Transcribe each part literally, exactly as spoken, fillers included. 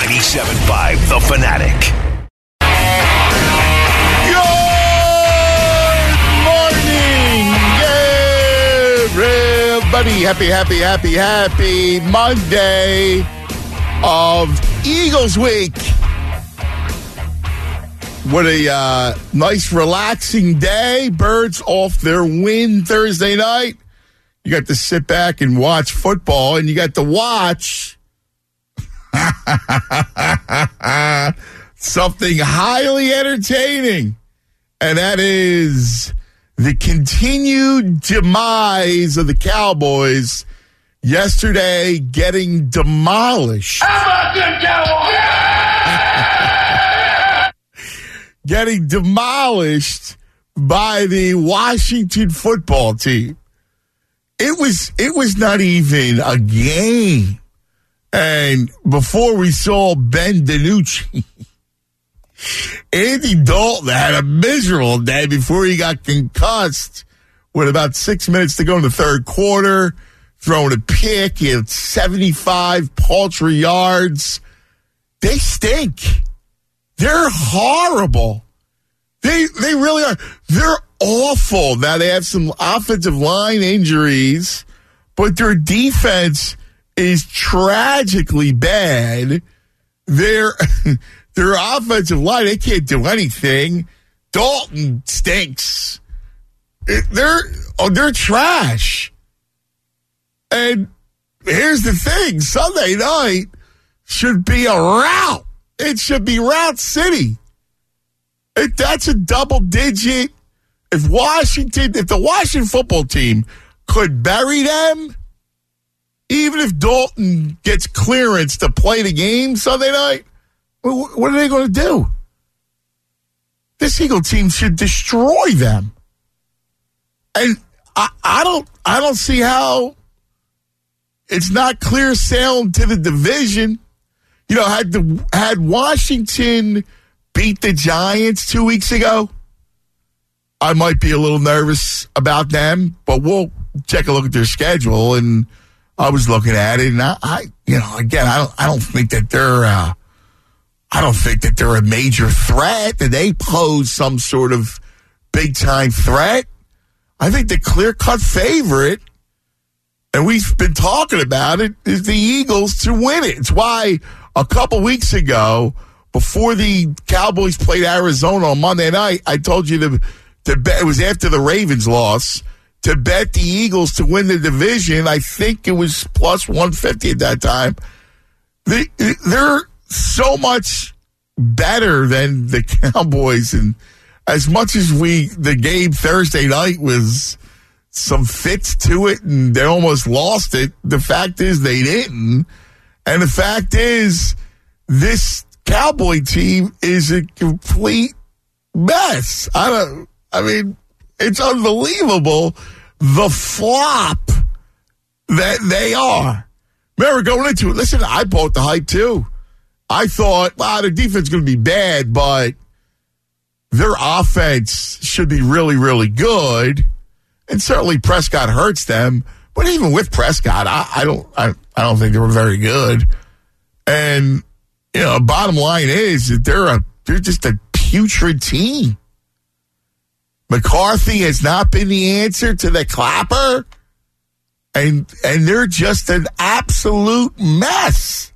ninety-seven point five The Fanatic. Everybody, happy, happy, happy, happy Monday of Eagles Week. What a uh, nice, relaxing day. Birds off their win Thursday night. You got to sit back and watch football, and you got to watch something highly entertaining, and that is the continued demise of the Cowboys yesterday getting demolished. How about them Cowboys? Getting demolished by the Washington football team. It was it was not even a game. And before we saw Ben DiNucci, Andy Dalton had a miserable day before he got concussed with about six minutes to go in the third quarter, throwing a pick. He had seventy-five paltry yards. They stink. They're horrible. They they really are. They're awful. Now, they have some offensive line injuries, but their defense is tragically bad. They're... Their offensive line, they can't do anything. Dalton stinks. They're oh, they're trash. And here's the thing. Sunday night should be a rout. It should be Rout City. If that's a double digit. If Washington, if the Washington football team could bury them, even if Dalton gets clearance to play the game Sunday night, what are they going to do? This Eagle team should destroy them. And I, I don't I don't see how it's not clear sailing to the division. You know, had the had Washington beat the Giants two weeks ago, I might be a little nervous about them, but we'll take a look at their schedule. And I was looking at it, and I, I you know, again, I don't I don't think that they're uh, I don't think that they're a major threat, that they pose some sort of big-time threat. I think the clear-cut favorite, and we've been talking about it, is the Eagles to win it. It's why a couple weeks ago, before the Cowboys played Arizona on Monday night, I told you to, to bet, it was after the Ravens loss, to bet the Eagles to win the division. I think it was plus one fifty at that time. They, they're so much better than the Cowboys, and as much as we the game Thursday night was some fits to it and they almost lost it, the fact is they didn't. And the fact is this Cowboy team is a complete mess. I don't I mean, it's unbelievable the flop that they are. Remember going into it, listen, I bought the hype too. I thought, wow, their defense is going to be bad, but their offense should be really, really good. And certainly Prescott hurts them. But even with Prescott, I, I don't I, I don't think they were very good. And, you know, bottom line is that they're a they're just a putrid team. McCarthy has not been the answer to the clapper. And and they're just an absolute mess.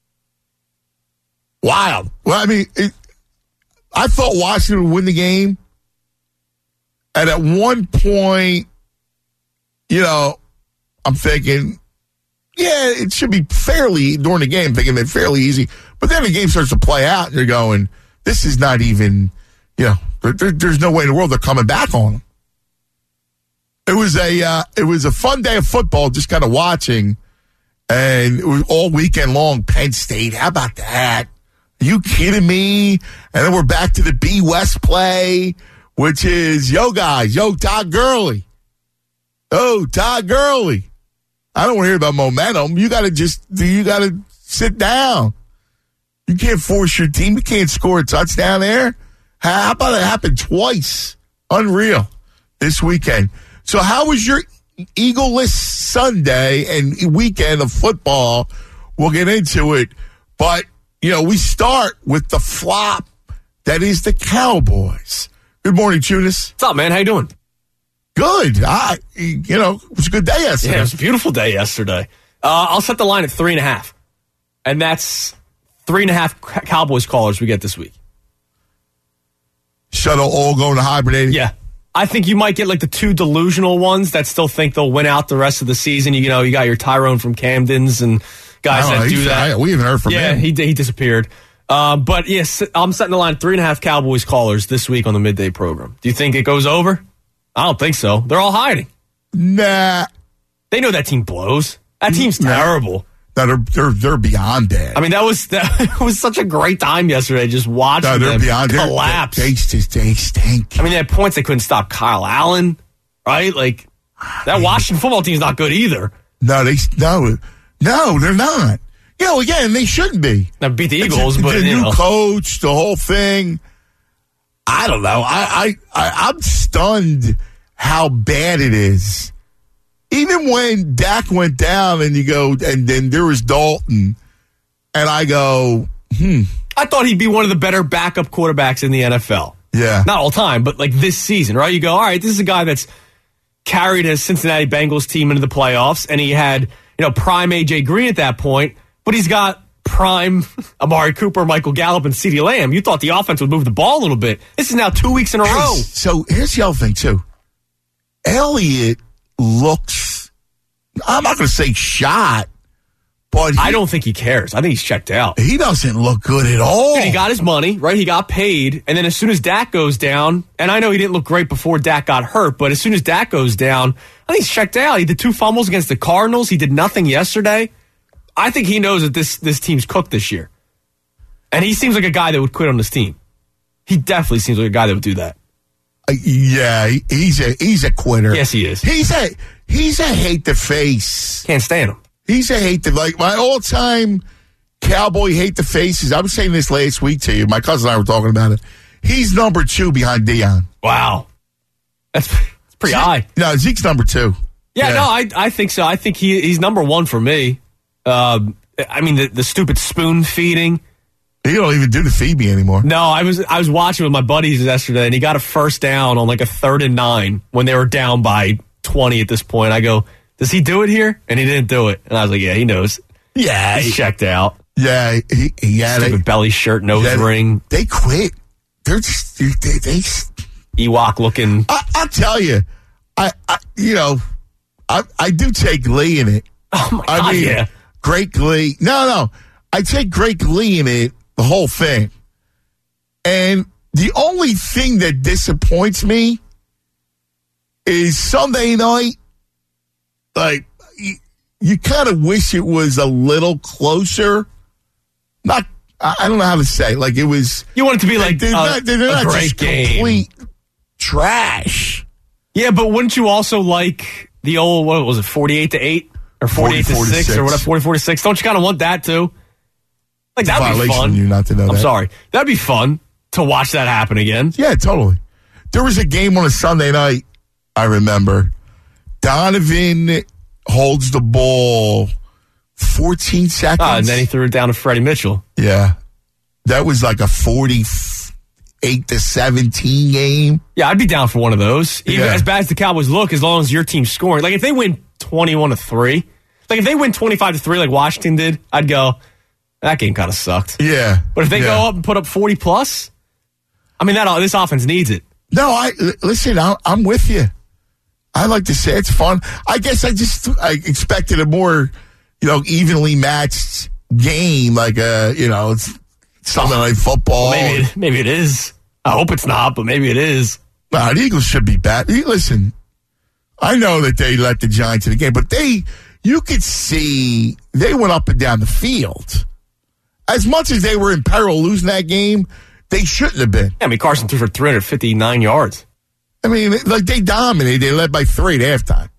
Wild. Well, I mean, it, I thought Washington would win the game. And at one point, you know, I'm thinking, yeah, it should be fairly, during the game, thinking they're fairly easy. But then the game starts to play out, and you're going, this is not even, you know, there, there, there's no way in the world they're coming back on them. It was a, uh, it was a fun day of football, just kind of watching. And it was all weekend long, Penn State. How about that? Are you kidding me? And then we're back to the B West play, which is, yo, guys, yo, Todd Gurley. Oh, Todd Gurley. I don't want to hear about momentum. You got to just, you got to sit down. You can't force your team. You can't score a touchdown there. How about it happen twice? Unreal this weekend. So how was your Eagle-less Sunday and weekend of football? We'll get into it. But you know, we start with the flop that is the Cowboys. Good morning, Judas. What's up, man? How you doing? Good. I, you know, it was a good day yesterday. Yeah, it was a beautiful day yesterday. Uh, I'll set the line at three and a half. And that's three and a half Cowboys callers we get this week. So they'll all go into hibernating? Yeah. I think you might get like the two delusional ones that still think they'll win out the rest of the season. You know, you got your Tyrone from Camden's and guys I don't that know, do that. I, we haven't heard from yeah, him. Yeah, he, he disappeared. Uh, but yes, I'm setting the line at three and a half Cowboys callers this week on the midday program. Do you think it goes over? I don't think so. They're all hiding. Nah. They know that team blows. That team's nah. terrible. No, they're, they're, they're beyond that. I mean, that was that was such a great time yesterday, just watching no, they're them beyond, collapse. They're, they, just, they stink. I mean, they had points they couldn't stop Kyle Allen, right? Like, that Washington football team's not good either. No, they no, no, they're not. You know, again, they shouldn't be. Now, beat the Eagles, it's a, but, the you new know. coach, the whole thing. I don't know. I, I, I, I'm stunned how bad it is. Even when Dak went down and you go, and then there was Dalton, and I go, hmm. I thought he'd be one of the better backup quarterbacks in the N F L. Yeah. Not all time, but like this season, right? You go, all right, this is a guy that's carried his Cincinnati Bengals team into the playoffs, and he had, you know, prime A J Green at that point, but he's got prime Amari Cooper, Michael Gallup, and CeeDee Lamb. You thought the offense would move the ball a little bit. This is now two weeks in a row. Hey, so here's the other thing, too. Elliott looks, I'm not going to say shot, but he, I don't think he cares. I think he's checked out. He doesn't look good at all. And he got his money, right? He got paid. And then as soon as Dak goes down, and I know he didn't look great before Dak got hurt, but as soon as Dak goes down, I think he's checked out. He did two fumbles against the Cardinals. He did nothing yesterday. I think he knows that this, this team's cooked this year. And he seems like a guy that would quit on this team. He definitely seems like a guy that would do that. Uh, yeah, he, he's a he's a quitter. Yes, he is. He's a he's a hate the face. Can't stand him. He's a hate the like my all time Cowboy hate the faces. I was saying this last week to you. My cousin and I were talking about it. He's number two behind Dion. Wow, that's, that's pretty Zeke, high. No, Zeke's number two. Yeah, yeah, no, I I think so. I think he he's number one for me. Um, I mean the the stupid spoon feeding. He don't even do the Phoebe anymore. No, I was I was watching with my buddies yesterday, and he got a first down on like a third and nine when they were down by twenty at this point. I go, does he do it here? And he didn't do it. And I was like, yeah, he knows. Yeah. He's checked out. Yeah. He, he had Stupid it. belly shirt, nose yeah, ring. They quit. They're just, they, they, they Ewok looking. I, I'll tell you, I, I you know, I, I do take glee in it. Oh, my I God, mean, yeah. great glee. No, no. I take great glee in it, the whole thing. And the only thing that disappoints me is Sunday night, like, you, you kind of wish it was a little closer. Not, I, I don't know how to say. Like, it was. You want it to be like they're a, not, they're a not great just game. Complete trash. Yeah, but wouldn't you also like the old, what was it, forty-eight to eight? Or forty-eight to six or whatever, forty-four to six? Don't you kind of want that too? Like, It's a that'd be violation fun. of you not to know I'm that. sorry. That'd be fun to watch that happen again. Yeah, totally. There was a game on a Sunday night, I remember. Donovan holds the ball fourteen seconds. Ah, and then he threw it down to Freddie Mitchell. Yeah. That was like a forty-eight to seventeen game. Yeah, I'd be down for one of those. Even Yeah. as bad as the Cowboys look, as long as your team's scoring. Like, if they win twenty-one to three, like if they win twenty-five to three like Washington did, I'd go, that game kind of sucked. Yeah. But if they yeah. go up and put up forty plus, I mean, that this offense needs it. No, I listen, I, I'm with you. I like to say it's fun. I guess I just I expected a more, you know, evenly matched game, like a, you know, it's Sunday Night Football. Well, maybe, it, maybe it is. I hope it's not, but maybe it is. Nah, the Eagles should be bad. Listen, I know that they let the Giants in the game, but they, you could see they went up and down the field. As much as they were in peril losing that game, they shouldn't have been. Yeah, I mean, Carson threw for three hundred fifty-nine yards. I mean, like, they dominated. They led by three at halftime.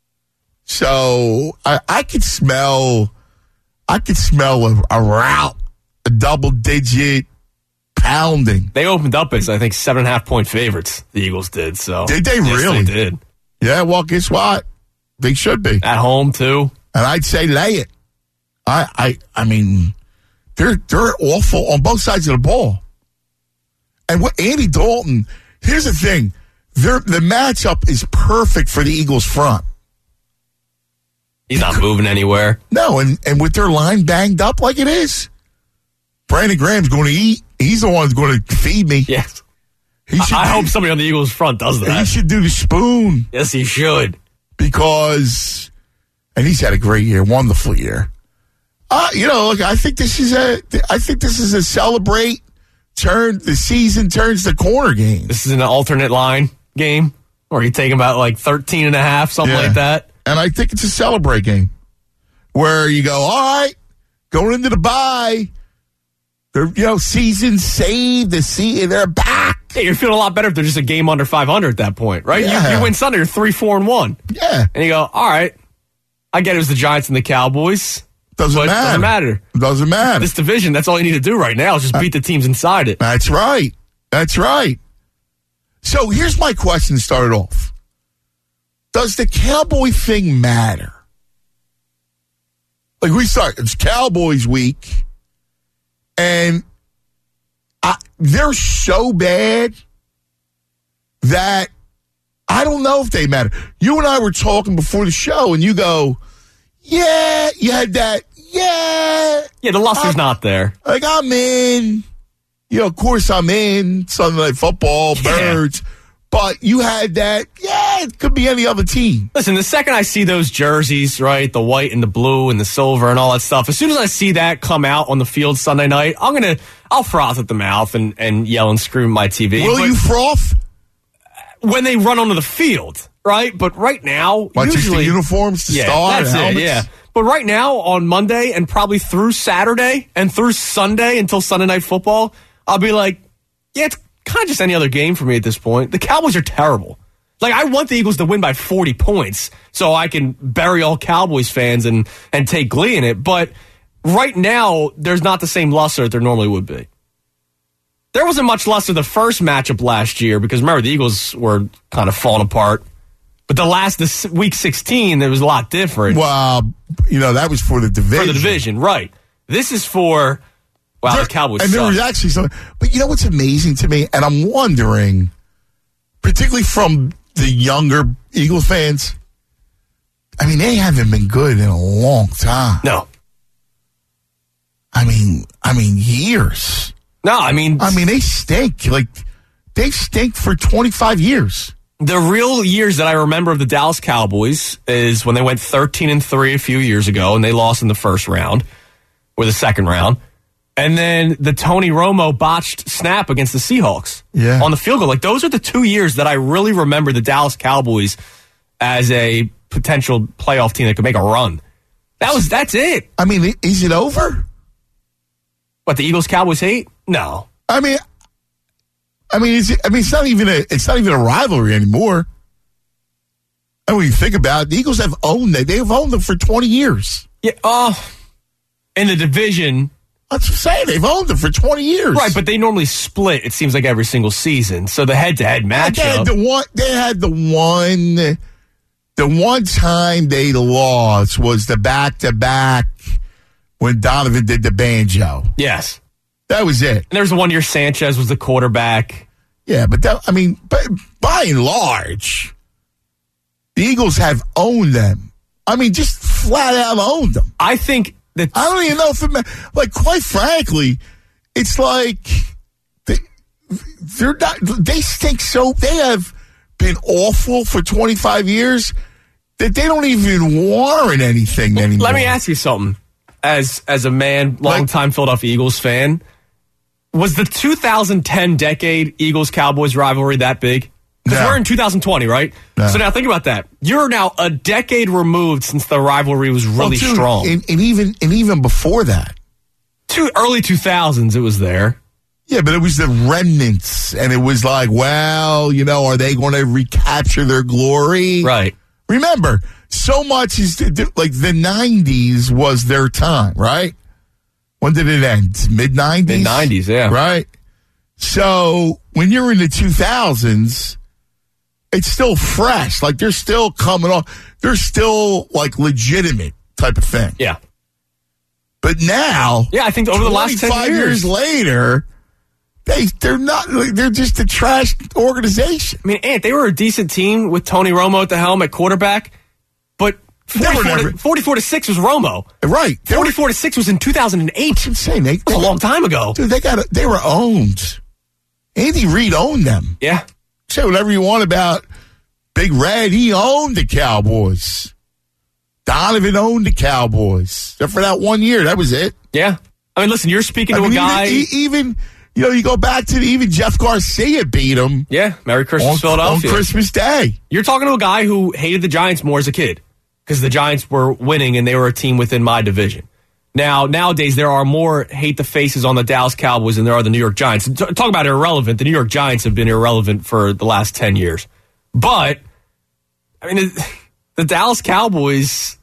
So I, I could smell, I could smell a, a rout, a double-digit pounding. They opened up as, I think, seven and a half point favorites, the Eagles did. So Did they yes, really? They did. Yeah, well, guess what? They should be. At home, too. And I'd say lay it. I, I, I mean, they're they're awful on both sides of the ball. And what Andy Dalton, here's the thing, they're, the matchup is perfect for the Eagles front. He's not moving anywhere. No, and, and with their line banged up like it is, Brandon Graham's going to eat. He's the one who's going to feed me. Yes. He should I do, hope somebody on the Eagles front does that. He should do the spoon. Yes, he should. Because, and he's had a great year, wonderful year. Uh, you know, look, I think this is a, I think this is a celebrate, turn, the season turns the corner game. This is an alternate line game where you take about like thirteen and a half, something Yeah. like that. And I think it's a celebrate game where you go, all right, going into the bye, they're, you know, season saved, the sea, they're back. Yeah, you're feeling a lot better if they're just a game under five hundred at that point, right? Yeah. You, you win Sunday, you're three, four, and one. Yeah. And you go, all right, I get it was the Giants and the Cowboys. Doesn't but matter. Doesn't matter. Doesn't matter. This division, that's all you need to do right now is just beat the teams inside it. That's right. That's right. So here's my question to start it off. Does the Cowboy thing matter? Like we start, it's Cowboys week, and I, they're so bad that I don't know if they matter. You and I were talking before the show, and you go, yeah, you had that, yeah. Yeah, the luster's I'm- not there. Like, I'm in. You know, of course I'm in. Sunday Night Football, Birds. But you had that, yeah, it could be any other team. Listen, the second I see those jerseys, right, the white and the blue and the silver and all that stuff, as soon as I see that come out on the field Sunday night, I'm going to, I'll froth at the mouth and, and yell and scream at my T V. Will But you froth? when they run onto the field, right? But right now, What, just the usually, uniforms to yeah, start? that's it, helmets? yeah. But right now, on Monday and probably through Saturday and through Sunday until Sunday Night Football, I'll be like, yeah, it's kind of just any other game for me at this point. The Cowboys are terrible. Like, I want the Eagles to win by forty points so I can bury all Cowboys fans and, and take glee in it. But right now, there's not the same luster that there normally would be. There wasn't much luster the first matchup last year because, remember, the Eagles were kind of falling apart. But the last, this week sixteen, it was a lot different. Well, you know, that was for the division. For the division, right. This is for, wow, There- the Cowboys And there suck. was actually something. But you know what's amazing to me? And I'm wondering, particularly from the younger Eagles fans, I mean, they haven't been good in a long time. No. I mean, I mean, years. No, I mean, I mean, they stink. Like, they stink for twenty-five years. the real years that I remember of the Dallas Cowboys is when they went thirteen and three a few years ago and they lost in the first round or the second round. And then the Tony Romo botched snap against the Seahawks Yeah. on the field goal. Like, those are the two years that I really remember the Dallas Cowboys as a potential playoff team that could make a run. That was, that's it. I mean, is it over? What, the Eagles Cowboys hate? No. I mean, I mean, is it, I mean, it's not even a, it's not even a rivalry anymore. And when you think about it, the Eagles have owned it. They have owned them for twenty years. Yeah. Uh, in the division. That's what I'm saying. They've owned them for twenty years. Right, but they normally split, it seems like, every single season. So the head-to-head They had matchup. the one. They had the one. The one time they lost was the back to back when Donovan did the banjo. Yes. That was it. And there was the one year Sanchez was the quarterback. Yeah, but that, I mean, but by and large, the Eagles have owned them. I mean, just flat out owned them. I think that I don't even know if it, ma- like, quite frankly, it's like they, they're not, they stink so, they have been awful for twenty-five years that they don't even warrant anything anymore. let me ask you something. As as a man, longtime Philadelphia Eagles fan, was the two thousand ten decade Eagles-Cowboys rivalry that big? Because No. we're in two thousand twenty, right? No. So now think about that. You're now a decade removed since the rivalry was Well, really dude, strong. And, and even and even before that. Two early two thousands, it was there. Yeah, but it was the remnants, and it was like, well, you know, are they going to recapture their glory? Right. Remember, so much is to do, like the nineties was their time, right? When did it end? Mid nineties. Mid nineties, yeah. Right. So when you're in the two thousands, it's still fresh. Like they're still coming off. They're still like legitimate type of thing. Yeah. But now, Yeah, I think over the last ten twenty-five years. years later, they they're not. They're just a trash organization. I mean, Ant, they were a decent team with Tony Romo at the helm at quarterback, but They were forty-four, never- to, forty-four to six was Romo. Right? They were forty-four to six was in two thousand eight. insane. They, That was a long time ago. Dude, they got. A, they were owned. Andy Reid owned them. Yeah. Say whatever you want about Big Red. He owned the Cowboys. Donovan owned the Cowboys. Except for that one year. That was it. Yeah. I mean, listen, you're speaking I to mean, a guy. Even, e- even, you know, you go back to the, even Jeff Garcia beat him yeah. Merry Christmas, on, on Philadelphia. Christmas Day. You're talking to a guy who hated the Giants more as a kid because the Giants were winning and they were a team within my division. Now, nowadays, there are more hate the faces on the Dallas Cowboys than there are the New York Giants. T- talk about irrelevant. The New York Giants have been irrelevant for the last ten years. But, I mean, the, the Dallas Cowboys,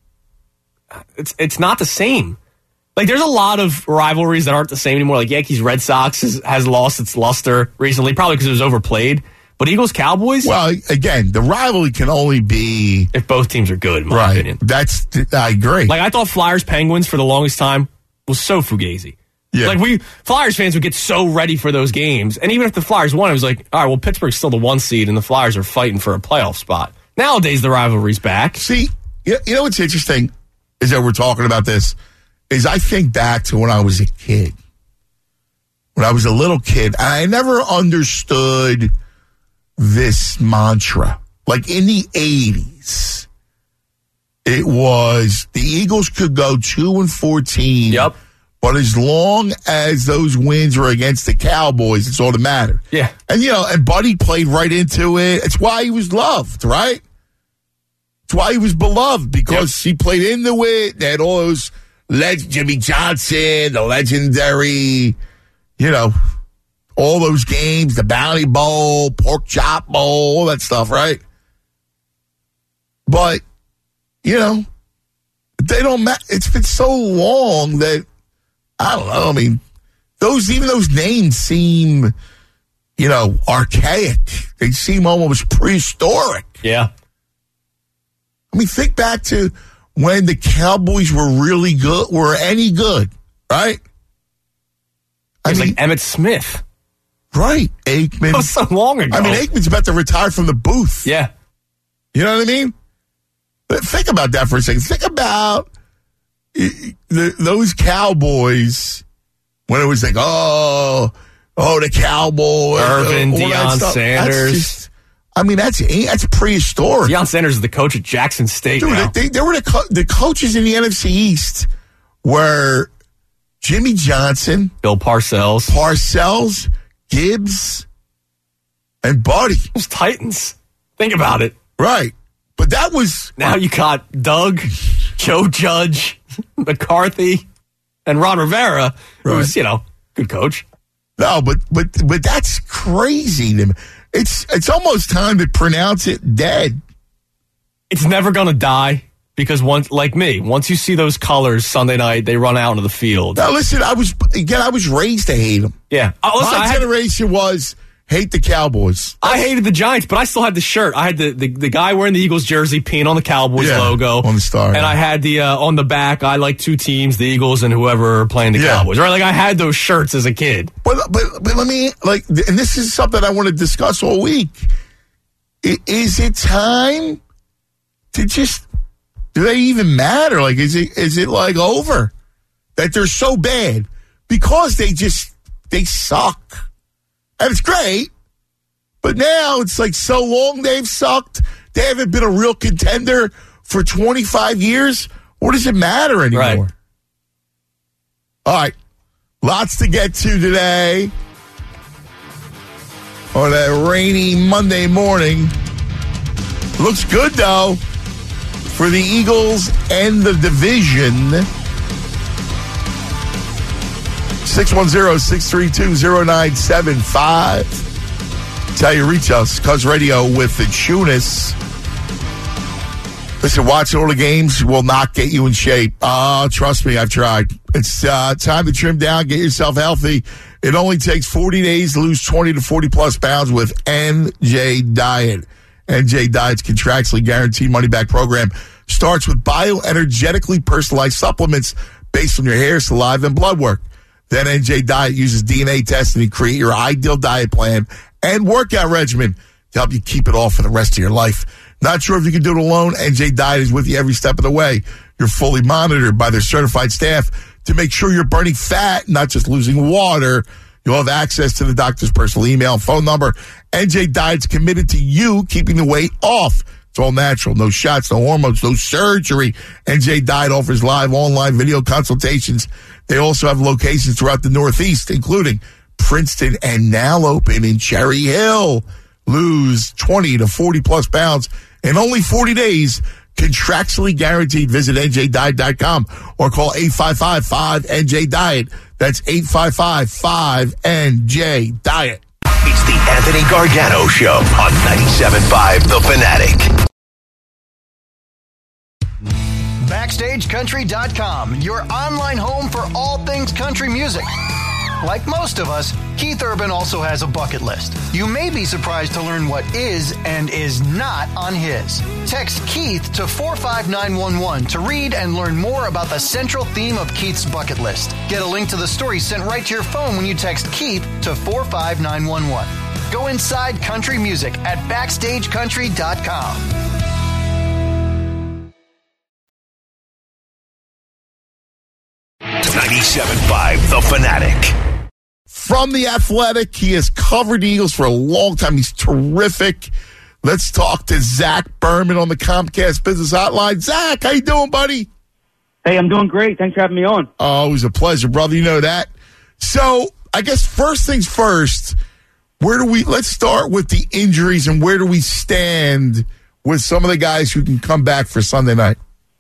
it's it's not the same. Like, there's a lot of rivalries that aren't the same anymore. Like, Yankees-Red Sox has, has lost its luster recently, probably because it was overplayed. But Eagles-Cowboys, Well, again, the rivalry can only be if both teams are good, in my right. opinion. That's I agree. Like, I thought Flyers-Penguins for the longest time was so fugazi. Yeah. Like, we Flyers fans would get so ready for those games. And even if the Flyers won, it was like, all right, well, Pittsburgh's still the one seed, and the Flyers are fighting for a playoff spot. Nowadays, the rivalry's back. See, you you know what's interesting is that we're talking about this, is I think back to when I was a kid. When I was a little kid, I never understood this mantra. Like in the eighties, it was the Eagles could go two and fourteen. Yep. But as long as those wins were against the Cowboys, it's all that mattered. Yeah. And, you know, and Buddy played right into it. It's why he was loved, right? It's why he was beloved, because he played into it. They had all those, leg- Jimmy Johnson, the legendary, you know, all those games, the Bounty Bowl, Pork Chop Bowl, all that stuff, right? But, you know, they don't matter. It's been so long that, I don't know. I mean, those even those names seem, you know, archaic. They seem almost prehistoric. Yeah. I mean, think back to when the Cowboys were really good, were any good, right? I It's mean, like Emmitt Smith. right, Aikman. That was so long ago. I mean, Aikman's about to retire from the booth. Yeah. You know what I mean? But think about that for a second. Think about the, those Cowboys when it was like, oh, oh, the Cowboys. Irvin, all that Deion stuff. Sanders. That's just, I mean, that's that's prehistoric. Deion Sanders is the coach at Jackson State Dude, now. they, they were the, co- the coaches in the N F C East were Jimmy Johnson, Bill Parcells. Parcells, Gibbs, and Buddy. Those Titans. Think about it. Right. But that was... Now you got Doug, Joe Judge, McCarthy, and Ron Rivera, who's, Right. you know, good coach. No, but but but that's crazy to me. It's, it's almost time to pronounce it dead. It's never going to die because once, like me, once you see those colors Sunday night, they run out into the field. Now, listen, I was... Again, I was raised to hate them. Yeah. Uh, listen, My I, had, generation was hate the Cowboys. I hated the Giants, but I still had the shirt. I had the, the, the guy wearing the Eagles jersey peeing on the Cowboys Yeah, logo. on the star, And yeah. I had the, uh, on the back, I like two teams, the Eagles and whoever are playing the Yeah. Cowboys. Right? Like I had those shirts as a kid. But, but but let me, like, and this is something I want to discuss all week. I- Is it time to just, do they even matter? Like, is it is it like over? That they're so bad because they just, they suck. And it's great, but now it's like so long they've sucked. They haven't been a real contender for twenty-five years. What does it matter anymore? Right. All right. Lots to get to today on a rainy Monday morning. Looks good, though, for the Eagles and the division. six one zero, six three two, zero nine seven five. That's how you reach us. Cuz Radio with the Tunis. Listen, watching all the games will not get you in shape. Uh, trust me, I've tried. It's uh, time to trim down, get yourself healthy. It only takes forty days to lose twenty to forty plus pounds with N J Diet. N J Diet's contractually guaranteed money-back program starts with bioenergetically personalized supplements based on your hair, saliva, and blood work. Then N J Diet uses D N A testing to create your ideal diet plan and workout regimen to help you keep it all for the rest of your life. Not sure if you can do it alone? N J Diet is with you every step of the way. You're fully monitored by their certified staff to make sure you're burning fat, not just losing water. You'll have access to the doctor's personal email and phone number. N J Diet's committed to you keeping the weight off. It's all natural. No shots, no hormones, no surgery. N J Diet offers live online video consultations. They also have locations throughout the Northeast, including Princeton and now open in Cherry Hill. Lose twenty to forty plus pounds in only forty days. Contractually guaranteed. Visit N J diet dot com or call eight five five, five N J diet. That's eight five five, five N J diet. It's the Anthony Gargano Show on ninety-seven point five The Fanatic. Backstage Country dot com, your online home for all things country music. Like most of us, Keith Urban also has a bucket list. You may be surprised to learn what is and is not on his. Text Keith to four five nine one one to read and learn more about the central theme of Keith's bucket list. Get a link to the story sent right to your phone when you text Keith to four five nine one one. Go inside country music at Backstage Country dot com. ninety-seven point five The Fanatic. From The Athletic, he has covered the Eagles for a long time. He's terrific. Let's talk to Zach Berman on the Comcast Business Hotline. Zach, how you doing, buddy? Hey, I'm doing great. Thanks for having me on. Oh, it was a pleasure, brother. You know that. So, I guess first things first, where do we, let's start with the injuries and where do we stand with some of the guys who can come back for Sunday night?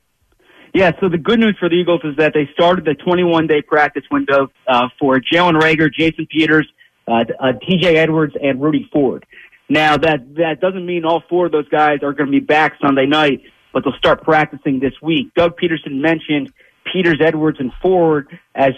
Yeah, so the good news for the Eagles is that they started the twenty-one day practice window uh, for Jalen Reagor, Jason Peters, uh, uh, T J Edwards, and Rudy Ford. Now, that, that doesn't mean all four of those guys are going to be back Sunday night, but they'll start practicing this week. Doug Peterson mentioned Peters, Edwards, and Ford as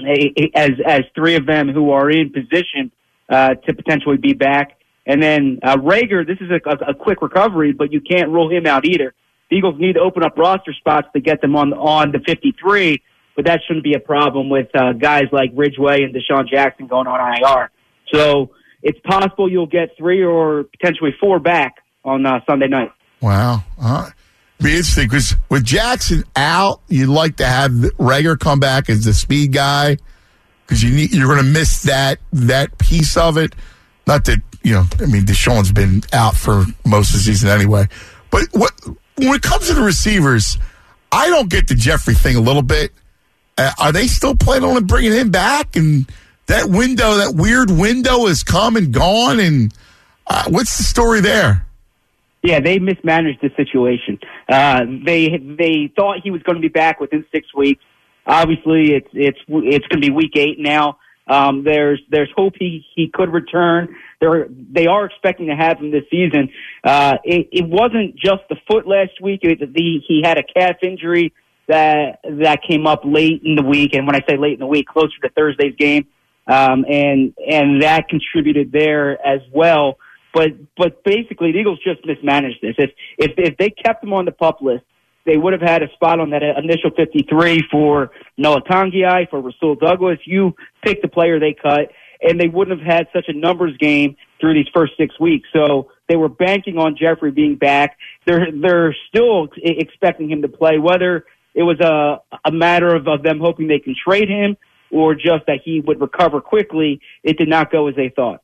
as as three of them who are in position uh, to potentially be back. And then uh, Reagor, this is a, a, a quick recovery, but you can't rule him out either. The Eagles need to open up roster spots to get them on on the fifty-three, but that shouldn't be a problem with uh, guys like Ridgeway and Deshaun Jackson going on I R. So it's possible you'll get three or potentially four back on uh, Sunday night. Wow. Uh, be interesting because with Jackson out, you'd like to have Reagor come back as the speed guy because you need, you're going to miss that that piece of it. Not that, you know, I mean, Deshaun's been out for most of the season anyway. But what... when it comes to the receivers, I don't get the Jeffrey thing a little bit. Uh, are they still planning on bringing him back? And that window, that weird window has come and gone. And uh, what's the story there? Yeah, they mismanaged the situation. Uh, they they thought he was going to be back within six weeks. Obviously, it's it's it's going to be week eight now. Um, there's there's hope he, he could return. They're, they are expecting to have him this season. Uh, it, it wasn't just the foot last week. It, the, he had a calf injury that that came up late in the week, and when I say late in the week, closer to Thursday's game, um, and and that contributed there as well. But but basically, the Eagles just mismanaged this. If if, if they kept him on the PUP list, they would have had a spot on that initial fifty-three for Noah Tongiai, for Rasul Douglas. You pick the player they cut, and they wouldn't have had such a numbers game through these first six weeks. So they were banking on Jeffrey being back. They're they're still expecting him to play, whether it was a, a matter of, of them hoping they can trade him or just that he would recover quickly. It did not go as they thought.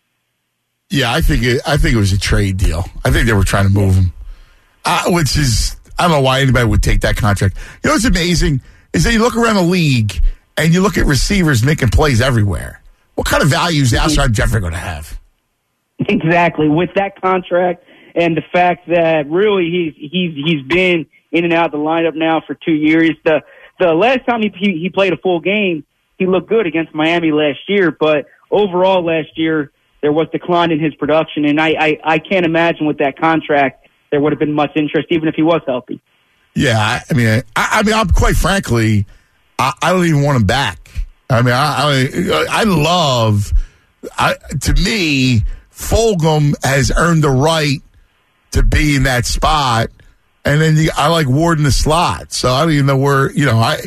Yeah, I think it, I think it was a trade deal. I think they were trying to move him, uh, which is, I don't know why anybody would take that contract. You know what's amazing is that you look around the league and you look at receivers making plays everywhere. What kind of value is Alshon Jeffrey going to have? Exactly. With that contract and the fact that really he's he's he's been in and out of the lineup now for two years. The the last time he he played a full game, he looked good against Miami last year, but overall last year there was decline in his production, and I, I, I can't imagine with that contract there would have been much interest even if he was healthy. Yeah, I, I mean, I, I mean, I'm quite frankly, I, I don't even want him back. I mean, I I, I love. I, to me, Fulgham has earned the right to be in that spot, and then you, I like Ward in the slot. So I don't even know where. You know, I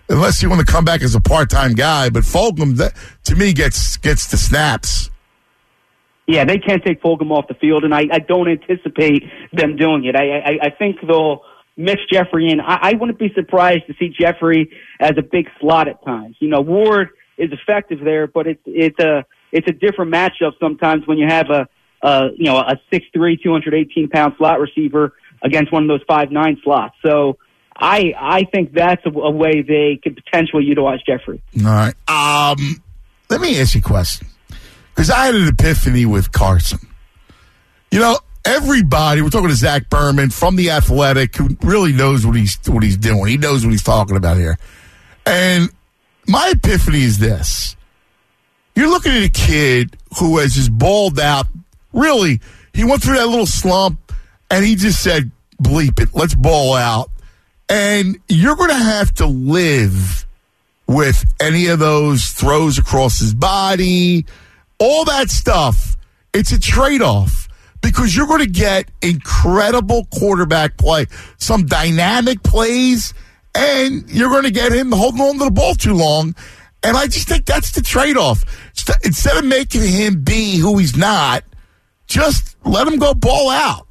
unless you want to come back as a part-time guy. But Fulgham, that, to me, gets gets the snaps. Yeah, they can't take Fulgham off the field, and I, I don't anticipate them doing it. I, I, I think they'll mix Jeffrey in. I, I wouldn't be surprised to see Jeffrey as a big slot at times. You know, Ward is effective there, but it's it's a it's a different matchup sometimes when you have a, a you know a six three, two hundred eighteen pound slot receiver against one of those five nine slots. So I I think that's a, a way they could potentially utilize Jeffrey. All right. Um, let me ask you a question, because I had an epiphany with Carson. You know, everybody, we're talking to Zach Berman from The Athletic, who really knows what he's what he's doing. He knows what he's talking about here. And my epiphany is this. You're looking at a kid who has just balled out. Really, he went through that little slump, and he just said, bleep it, let's ball out. And you're going to have to live with any of those throws across his body, all that stuff. It's a trade-off, because you're going to get incredible quarterback play, some dynamic plays, and you're going to get him holding on to the ball too long. And I just think that's the trade-off. Instead of making him be who he's not, just let him go ball out.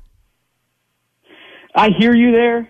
I hear you there,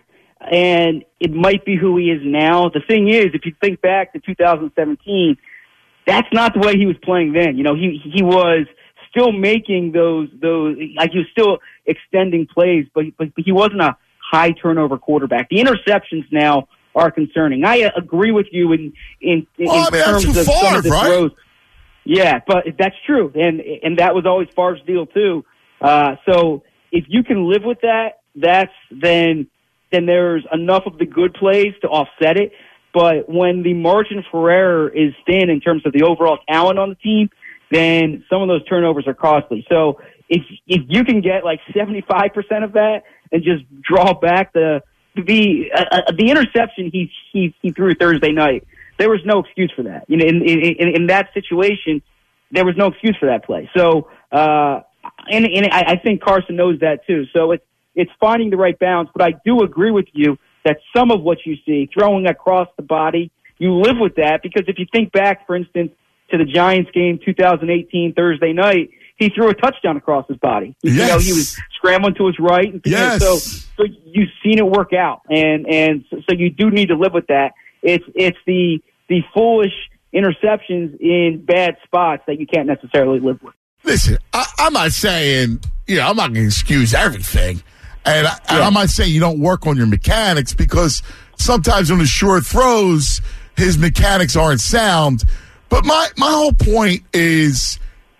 and it might be who he is now. The thing is, if you think back to two thousand seventeen, that's not the way he was playing then. You know, he he was still making those those like he was still extending plays, but but he wasn't a high turnover quarterback. The interceptions now are concerning. I agree with you in in, in, well, in I mean, terms that's of Favre, some of the right? throws. Yeah, but that's true, and and that was always Favre's deal too. Uh, so if you can live with that, that's then then there's enough of the good plays to offset it. But when the margin for error is thin in terms of the overall talent on the team, then some of those turnovers are costly. So if if you can get like seventy-five percent of that and just draw back the the uh, the interception he he he threw Thursday night, there was no excuse for that. You know, in in, in that situation, there was no excuse for that play. So, uh, and, and I, I think Carson knows that too. So it's it's finding the right balance. But I do agree with you that some of what you see, throwing across the body, you live with that, because if you think back, for instance, to the Giants game two thousand eighteen Thursday night, he threw a touchdown across his body. Yes. You know, he was scrambling to his right. And, yes. So, so you've seen it work out, and and so, so you do need to live with that. It's it's the the foolish interceptions in bad spots that you can't necessarily live with. Listen, I, I'm not saying, you know, I'm not going to excuse everything. And, I, yeah. and I'm not saying you don't work on your mechanics, because sometimes on the short throws, his mechanics aren't sound. But my, my whole point is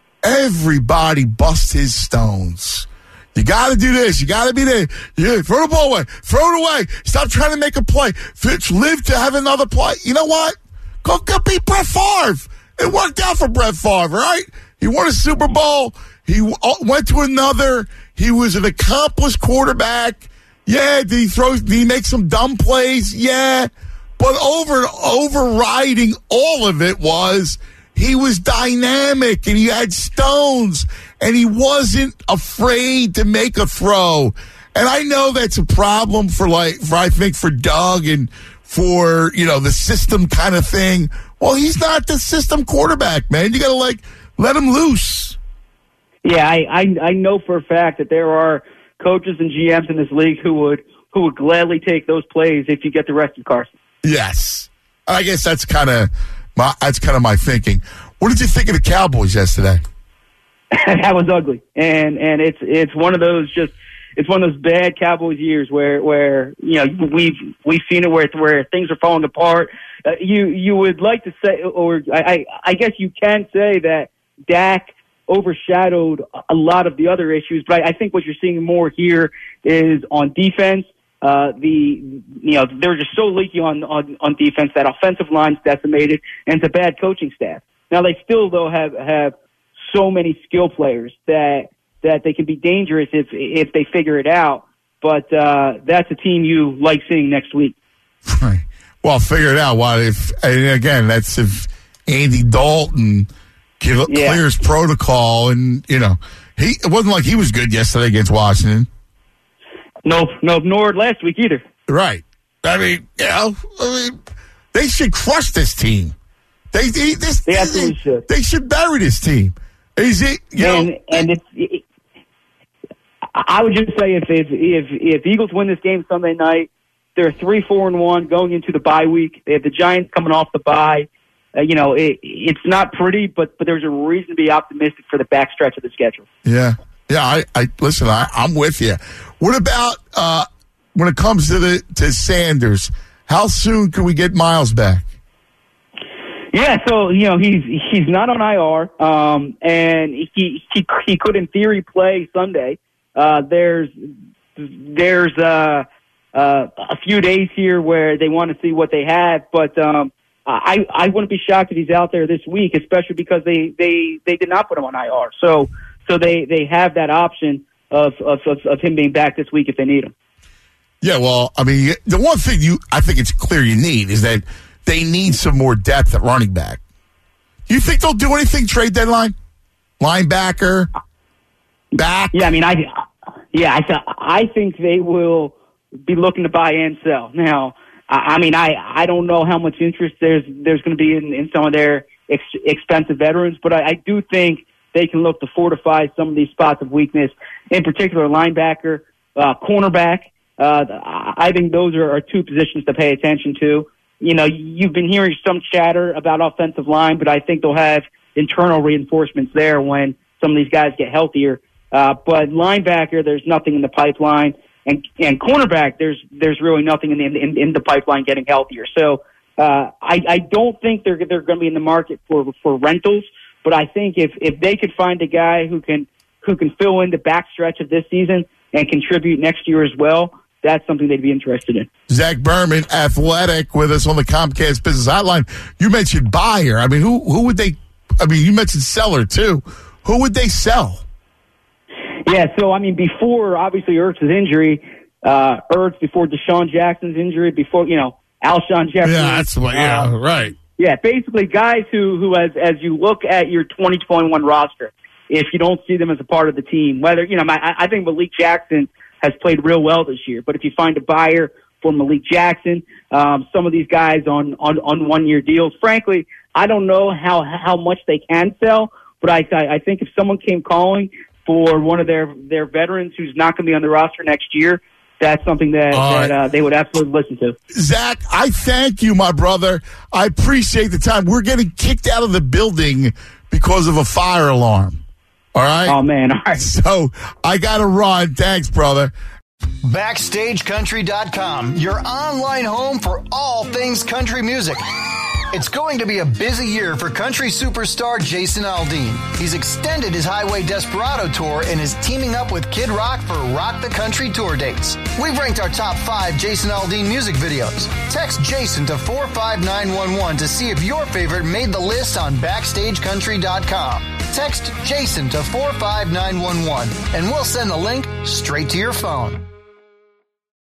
everybody busts his stones. You got to do this. You got to be there. Yeah, throw the ball away. Throw it away. Stop trying to make a play. Fitch, live to have another play. You know what? Go, go beat Brett Favre. It worked out for Brett Favre, right? He won a Super Bowl. He w- went to another. He was an accomplished quarterback. Yeah, did he throw? Did he make some dumb plays? Yeah. But over overriding all of it was he was dynamic, and he had stones, and he wasn't afraid to make a throw. And I know that's a problem for, like, for I think for Doug and for, you know, the system kind of thing. Well, he's not the system quarterback, man. You got to, like, let him loose. Yeah, I, I I know for a fact that there are coaches and G Ms in this league who would who would gladly take those plays if you get the rest of Carson. Yes, I guess that's kind of my that's kind of my thinking. What did you think of the Cowboys yesterday? That was ugly, and and it's it's one of those just it's one of those bad Cowboys years where where you know we've we've seen it where where things are falling apart. Uh, you you would like to say, or I I guess you can say that Dak overshadowed a lot of the other issues, but I, I think what you're seeing more here is on defense. Uh, the you know they're just so leaky on, on on defense. That offensive line's decimated, and it's a bad coaching staff. Now they still though have have so many skill players that that they can be dangerous if if they figure it out. But uh, that's a team you like seeing next week. Right. Well, figure it out. What if? And again, that's if Andy Dalton Give, yeah. clears protocol, and you know he it wasn't like he was good yesterday against Washington. Nope, nope, nor last week either. Right. I mean, you know, I mean, They should crush this team. They, they this They absolutely they, should. They should bury this team. Is it? You and know, and it's. It, I would just say if if if if Eagles win this game Sunday night, they're three four and one going into the bye week. They have the Giants coming off the bye. Uh, you know, it, it's not pretty, but but there's a reason to be optimistic for the backstretch of the schedule. Yeah, yeah. I, I listen. I, I'm with you. What about uh, when it comes to the to Sanders? How soon can we get Miles back? Yeah, so you know he's he's not on I R, um, and he he he could in theory play Sunday. Uh, there's there's uh, uh, a few days here where they want to see what they have, but um, I I wouldn't be shocked if he's out there this week, especially because they, they, they did not put him on I R. So so they, they have that option of, of of of him being back this week if they need him. Yeah, well, I mean, the one thing you I think it's clear you need is that they need some more depth at running back. Do you think they'll do anything trade deadline? Linebacker, back? Yeah, I mean, I yeah, I th- I think they will be looking to buy and sell. Now, I, I mean, I, I don't know how much interest there's there's going to be in, in some of their ex- expensive veterans, but I, I do think they can look to fortify some of these spots of weakness, in particular linebacker, uh, cornerback. Uh, I think those are, are two positions to pay attention to. You know, you've been hearing some chatter about offensive line, but I think they'll have internal reinforcements there when some of these guys get healthier. Uh, but linebacker, there's nothing in the pipeline, and and cornerback, there's there's really nothing in the in, in the pipeline getting healthier. So uh, I I don't think they're they're going to be in the market for for rentals. But I think if if they could find a guy who can who can fill in the backstretch of this season and contribute next year as well, that's something they'd be interested in. Zach Berman, Athletic, with us on the Comcast Business Hotline. You mentioned buyer. I mean, who who would they? I mean, you mentioned seller too. Who would they sell? Yeah, so I mean, before obviously Ertz's injury, uh, Ertz before Deshaun Jackson's injury, before you know Alshon Jeffrey. Yeah, that's what. Yeah, uh, right. Yeah, basically guys who who as as you look at your twenty twenty-one roster, if you don't see them as a part of the team, whether you know, I, I think Malik Jackson has played real well this year. But if you find a buyer for Malik Jackson, um, some of these guys on, on, on one-year deals, frankly, I don't know how how much they can sell, but I I think if someone came calling for one of their, their veterans who's not going to be on the roster next year, that's something that, All that right. uh, they would absolutely listen to. Zach, I thank you, my brother. I appreciate the time. We're getting kicked out of the building because of a fire alarm. All right? Oh, man. All right. So I got to run. Thanks, brother. Backstage Country dot com, your online home for all things country music. It's going to be a busy year for country superstar Jason Aldean. He's extended his Highway Desperado tour and is teaming up with Kid Rock for Rock the Country tour dates. We've ranked our top five Jason Aldean music videos. Text Jason to four five nine one one to see if your favorite made the list on Backstage Country dot com. Text Jason to four five nine one one and we'll send the link straight to your phone.